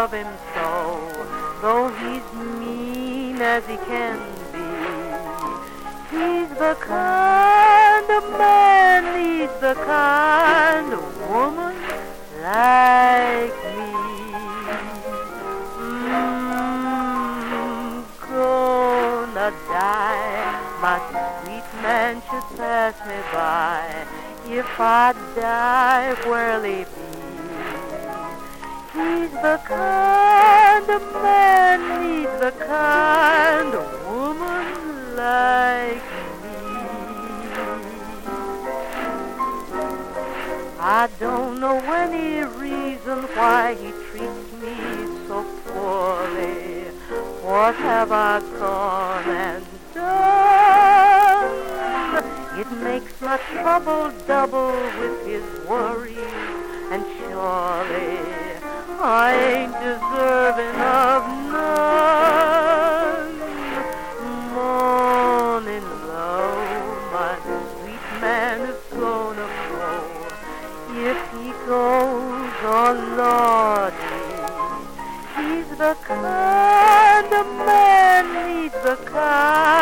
love him so, though he's mean as he can be. He's the kind of man, he's the kind of woman like me. Gonna die, my sweet man should pass me by. If I die, where'll he be? He's the kind of man, he's the kind of woman like me. I don't know any reason why he treats me so poorly. What have I gone and done? It makes my trouble double with his worries, and surely I ain't deserving of none. Morning low, my sweet man is gonna go. If he goes, oh Lordy, he's the kind of man, he's the kind